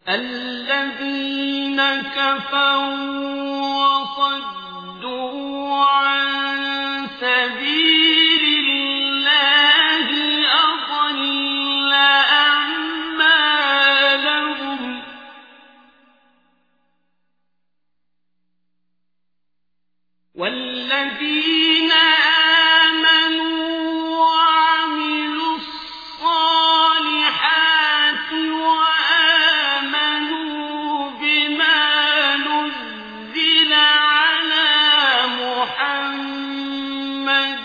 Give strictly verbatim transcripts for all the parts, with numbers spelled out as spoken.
الذين كفروا وصدوا عن سبيل الله أضل أعمالهم والذين آمنوا وعملوا الصالحات وآمنوا بما نزل على محمد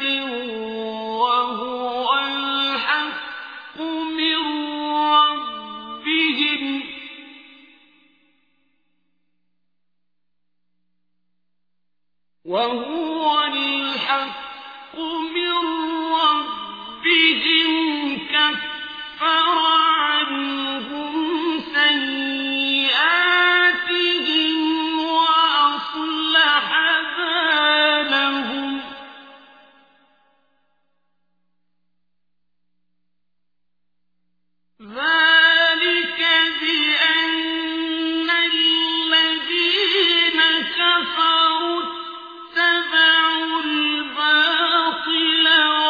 وهو الحق من ربهم وهو الحق من ربهم كفر عنهم سيئاتهم وأصلح بالهم ذلك بأن الذين كفروا اتبعوا الباطل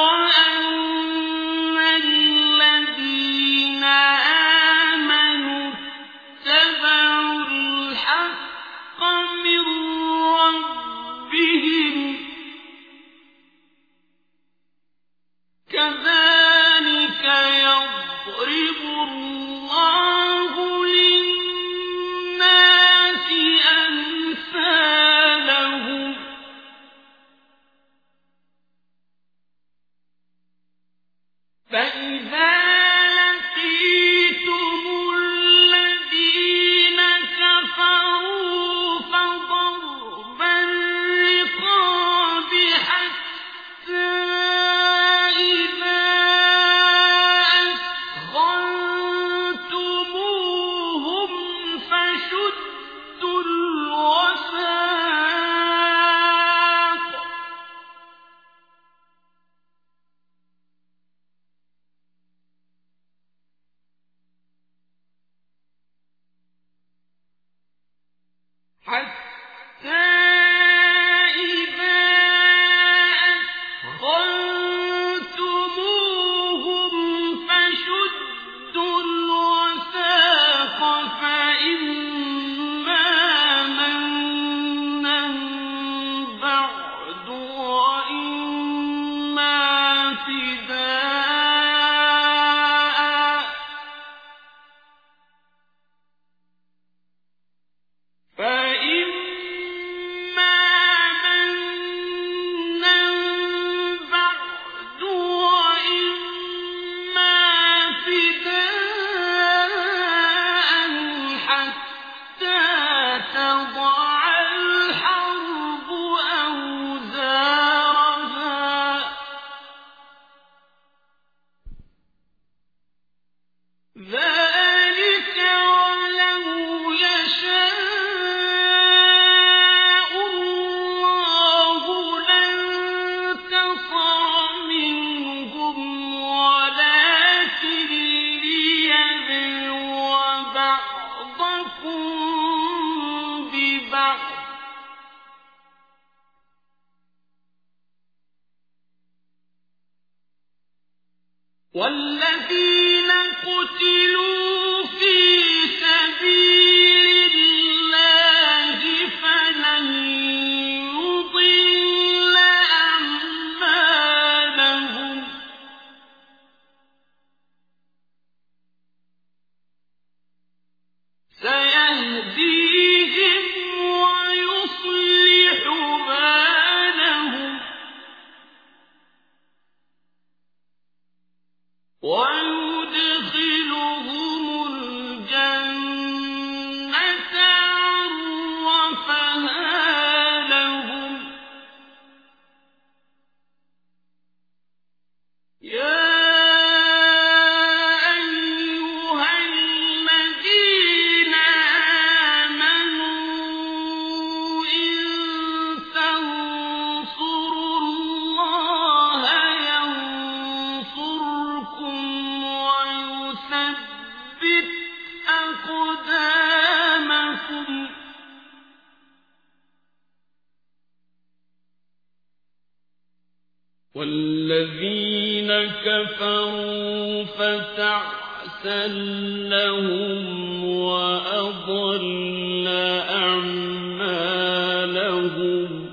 وأن الذين آمنوا اتبعوا الحق من ربهم كذلك يضرب الله للناس أمثالهم فإذا لقيتم الذين كفروا فضرب الرقاب حتى إذا أثخنتموهم فشدوا الوثاق حتى إذا أثخنتموهم فشدوا الوثاق فإما منا بعد وإما فداء فإما منا بعد وإما فداء حتى تضع الحرب أوزارها ذلك ولو يشاء الله لانتصر منهم ولكن ليبلو بعضكم ببعض والذين قتلوا في سبيل الله فلن يضل أعمالهم سيهديهم ويصلح بالهم ويدخلهم الجنة عرفها لهم يا أيها الذين آمنوا إن تنصروا الله ينصركم ويثبت أقدامكم والذين كفروا فتعسا لهم وأضل أعمالهم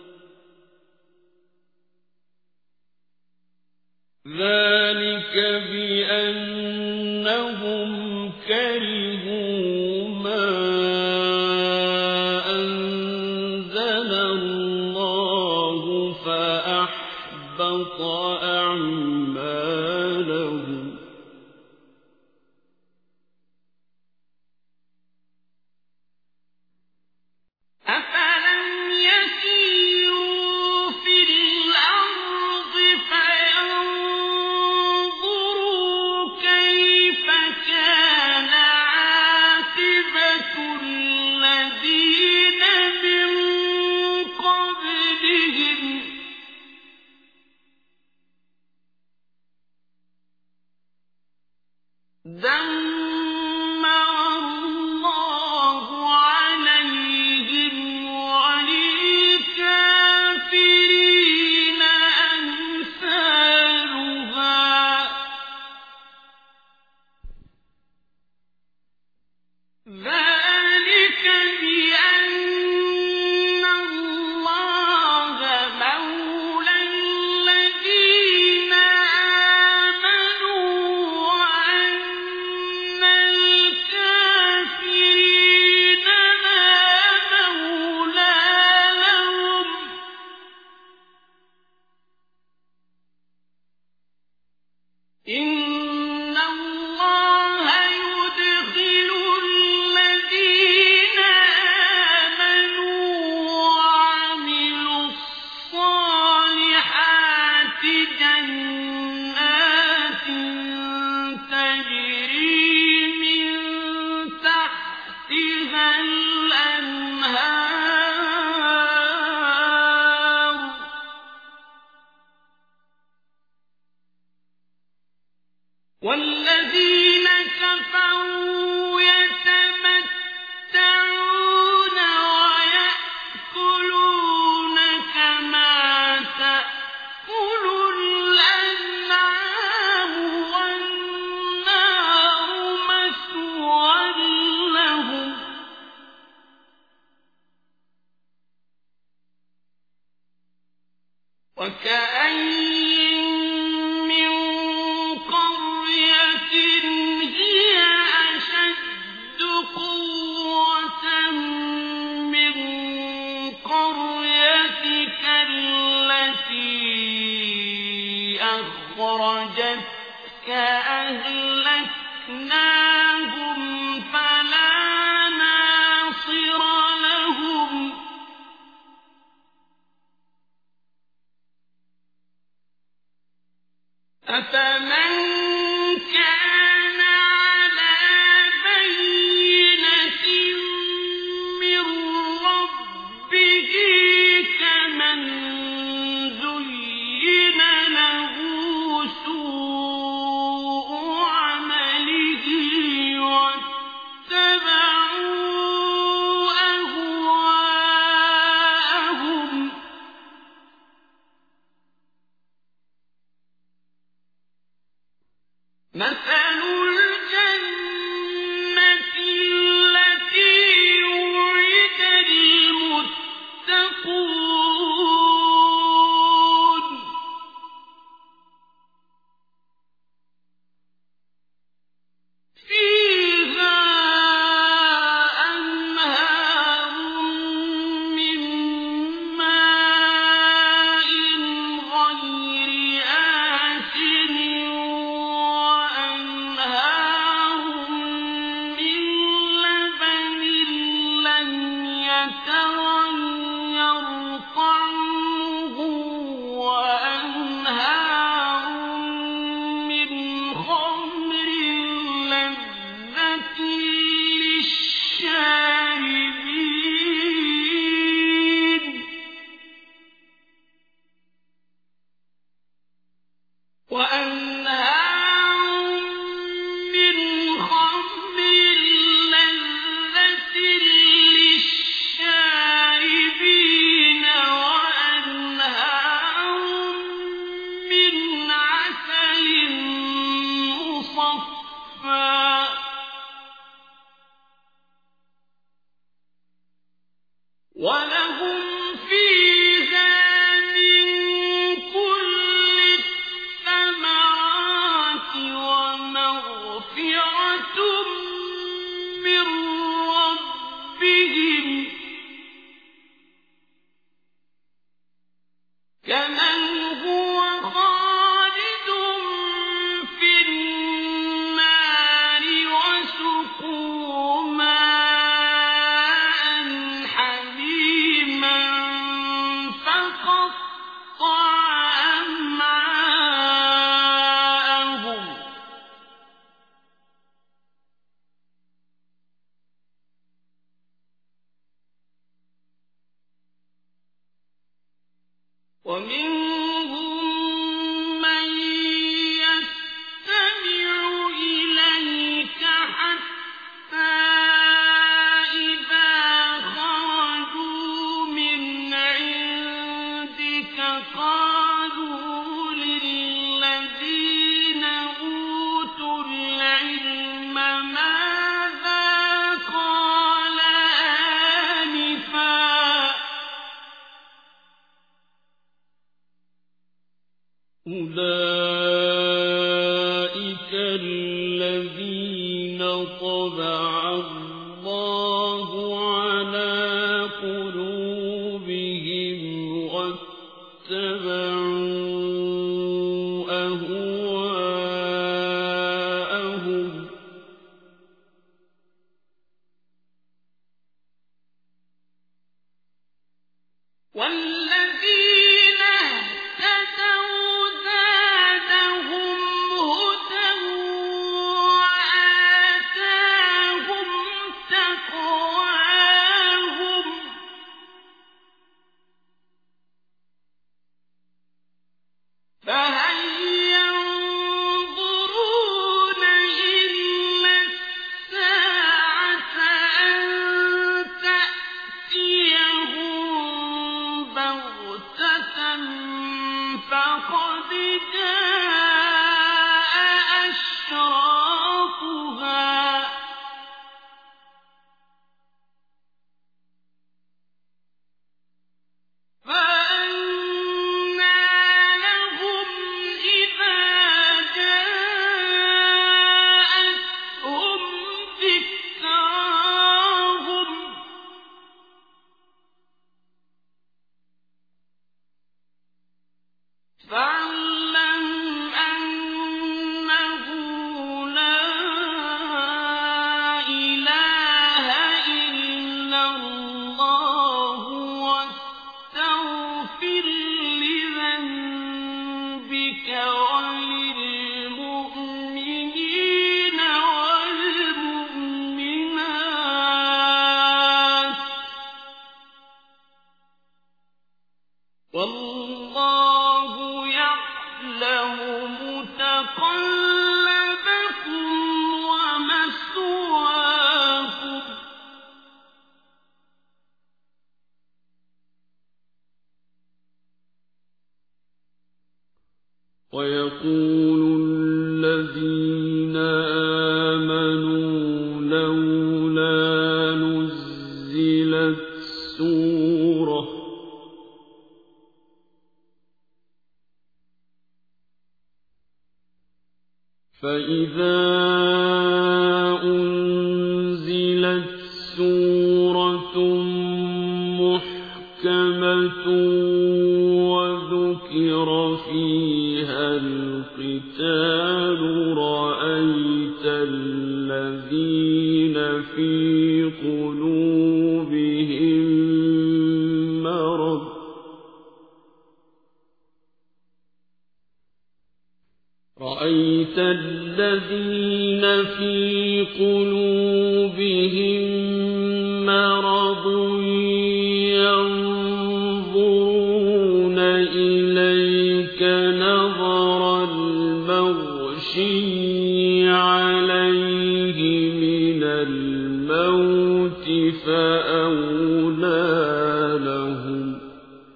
ذلك بأنهم كرهوا ما أنزل الله فأحبط أعمالهم أفلم يسيروا في الأرض فينظروا كيف كان عاقبة الذين من قبلهم دمر الله عليهم وللكافرين أمثالها ذلك بأن الله مولى الذين آمنوا وأن الكافرين لا مولى لهم إن الله يدخل الذين آمنوا وعملوا الصالحات جنات تجري من تحتها الأنهار والذين كفروا يتمتعون ويأكلون كما تأكل الأنعام والنار مثوى لهم وكأين من قرية هي أشد قوة من قريتك التي أخرجتك أهلكناهم فلا ناصر لهم أفمن كان على بينة من ربه كمن زين له سوء عمله واتبعوا أهواءهم مثل الجنة التي وعد المتقون فيها وَلَهُمْ فِيهَا مِن كُلِّ الثَّمَرَاتِ وَمَغْفِرَةٌ مِّن رَّبِّهِمْ كَمَنْ هُوَ خَالِدٌ فِي النَّارِ وَسُقُوا مَاءً حَمِيمًا فَقَطَّعَ أَمْعَاءَهُمْ وَمِنْهُم مَّن يَسْتَمِعُ إِلَيْكَ حَتَّىٰ إِذَا خَرَجُوا مِنْ عِندِكَ قَالُوا لِلَّذِينَ أُوتُوا الْعِلْمَ مَاذَا قَالَ آنِفًا ۚ أُولَٰئِكَ الَّذِينَ طَبَعَ اللَّهُ عَلَىٰ قُلُوبِهِمْ وَاتَّبَعُوا أَهْوَاءَهُمْ ۚ وَالَّذِينَ اهْتَدَوْا زَادَهُمْ هُدًى وَآتَاهُمْ تَقْوَاهُمْ ۚ فَهَلْ يَنظُرُونَ إِلَّا السَّاعَةَ أَن تَأْتِيَهُم بَغْتَةً فَقَدْ جَاءَ أَشْرَاطُهَا ۚ فَأَنَّىٰ لَهُمْ إِذَا جَاءَتْهُمْ ذِكْرَاهُمْ ۚ فَاعْلَمْ أَنَّهُ لَا إِلَٰهَ إِلَّا اللَّهُ وَاسْتَغْفِرْ لِذَنبِكَ وَلِلْمُؤْمِنِينَ وَالْمُؤْمِنَاتِ ۗ وَاللَّهُ يَعْلَمُ مُتَقَلَّبَكُمْ وَمَثْوَاكُمْ ۚ وَيَقُولُ الَّذِينَ آمَنُوا لَوْلَا نُزِّلَتْ سُورَةٌ ۖ فَإِذَا أُنزِلَتْ سُورَةٌ مُّحْكَمَةٌ وَذُكِرَ فِيهَا الْقِتَالُ رَأَيْتَ الَّذِينَ فِي قُلُوبِهِم مَّرَضٌ رَأَيْتَ الَّذِينَ فِي قُلُوبِهِم مَّرَضٌ يَنظُرُونَ إِلَيْكَ نَظَرَ الْمَغْشِيِّ عَلَيْهِ مِنَ الْمَوْتِ فَأَوْلَىٰ لَهُمْ ۚ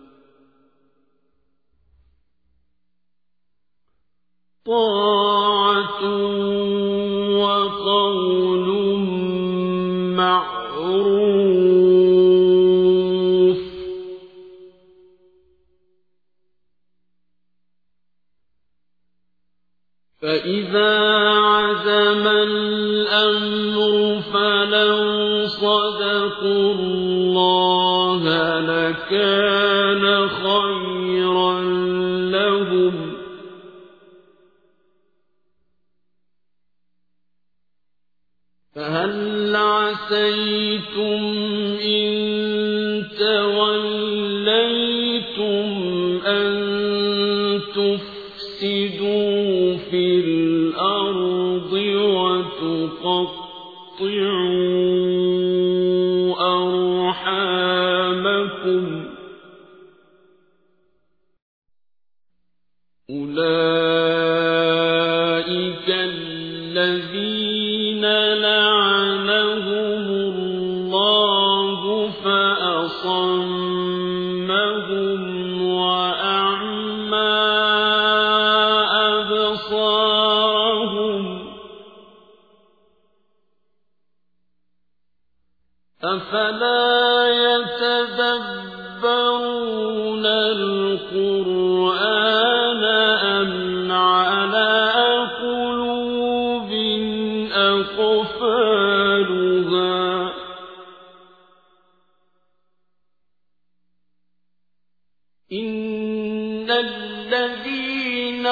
طَاعَةٌ وَقَوْلٌ مَّعْرُوفٌ فإذا عزم الأمر فلو صدقوا الله لكان خيرا لهم فهل عسيتم إن توليتم أن تفسدوا في الأرض وتقطعوا أرحامكم أولئك الذين لعنهم الله فأصمهم وأعمى أبصارهم أفلا يتدبرون القرآن أم على قلوب أقفالها إن الذين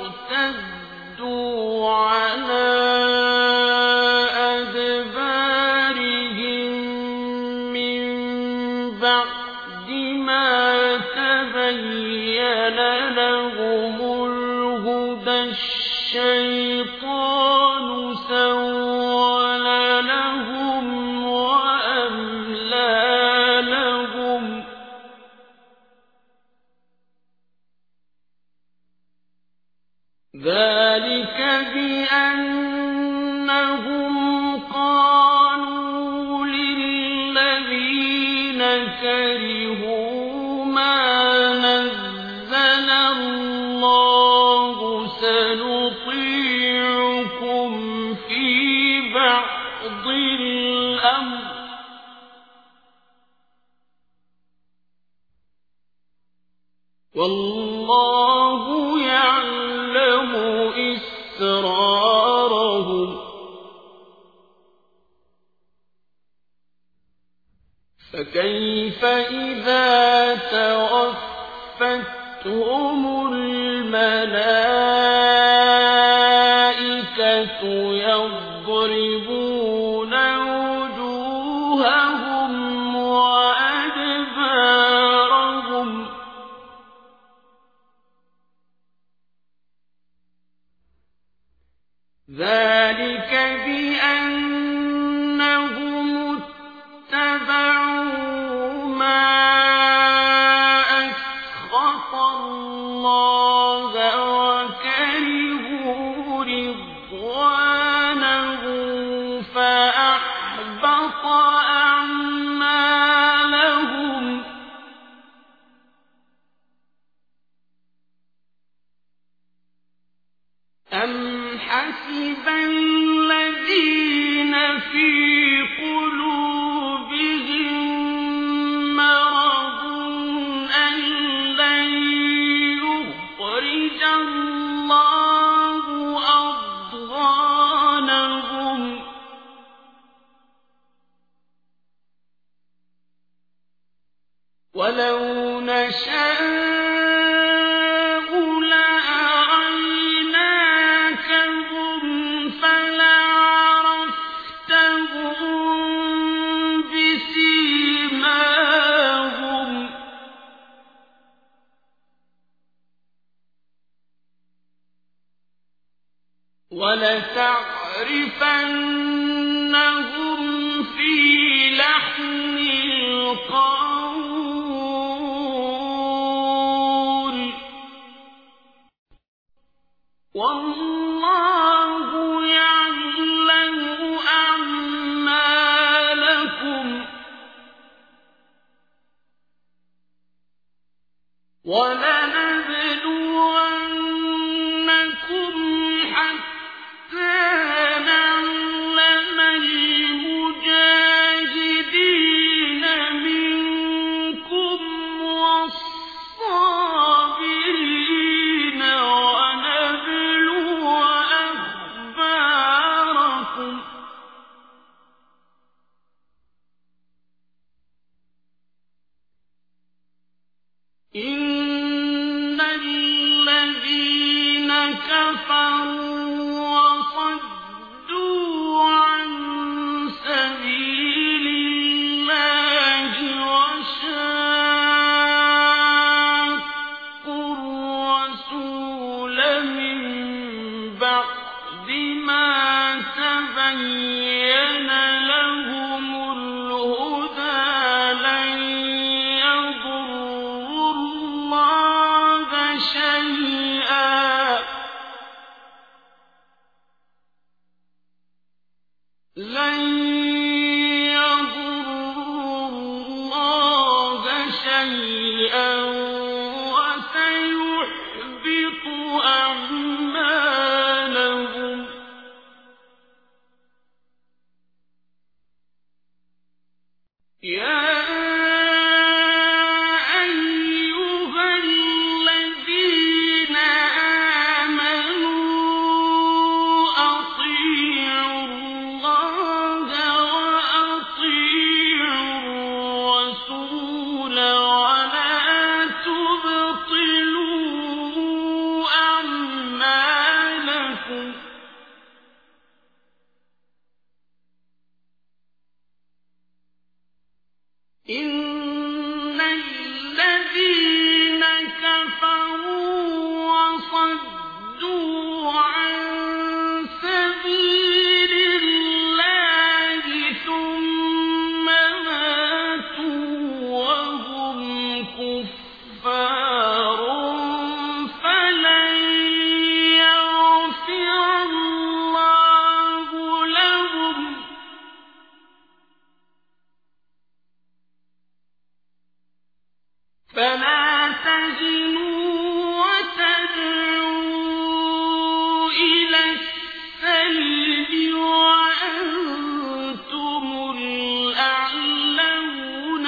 ارتدوا على أدبارهم من بعد ما تبين لهم الهدى الشيطان سول لهم وأملى لهم ذلك بأنهم قالوا للذين كرهوا ما نزل الله سنطيعكم في بعض الأمر والله يعلم إسرارهم فكيف إذا توفتهم الملائكة يضربون وجوههم وأدبارهم ذلك بأنهم اتبعوا ما أسخط الله وكرهوا رضوانه فأحبط أعمالهم أم حسب الذين في قلوبهم مرض أن لن يخرج الله أضغانهم ولو نشاء ولتعرفنهم في لحن القول والله يعلم أعمالكم ولنبلونكم حتى نعلم المجاهدين منكم والصابرين ونبلو شيئا وسيحبط أعمالهم يا إن الذين كفروا وصدوا عن سبيل الله ثم ماتوا وهم كفار فلن يغفر الله لهم فلا تهنوا وتدعوا إلى السلم وأنتم الأعلون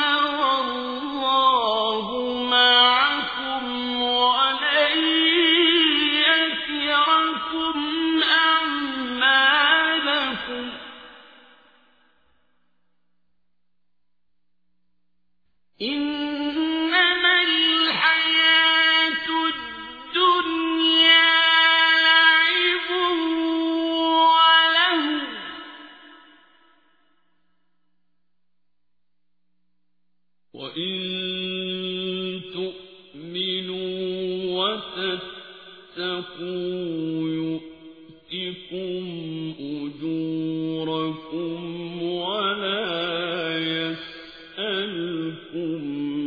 والله معكم ولن يتركم أعمالكم إنما الحياة الدنيا لعب ولهو وإن تؤمنوا وتتقوا يؤتكم أجوركم ولا يسألكم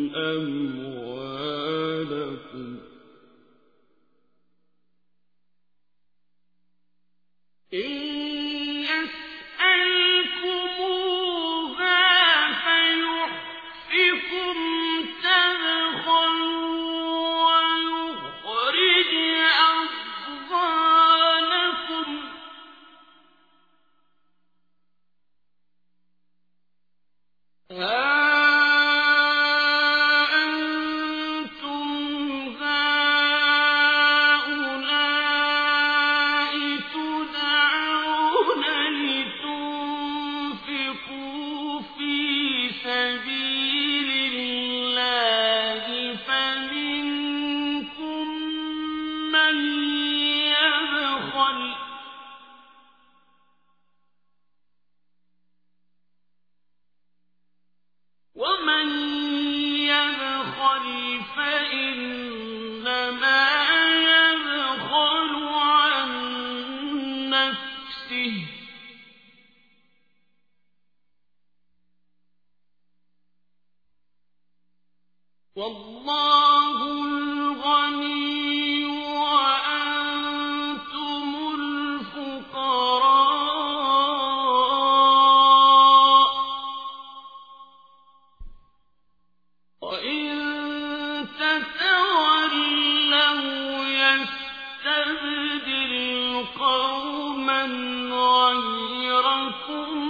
أموالكم إن يسألكموها فيحفكم تبخلوا ويخرج أضغانكم ها ومن يبخل فإنما يبخل عن نفسه والله الغني وأنتم الفقراء وإن تتولوا يستبدل قوما غيركم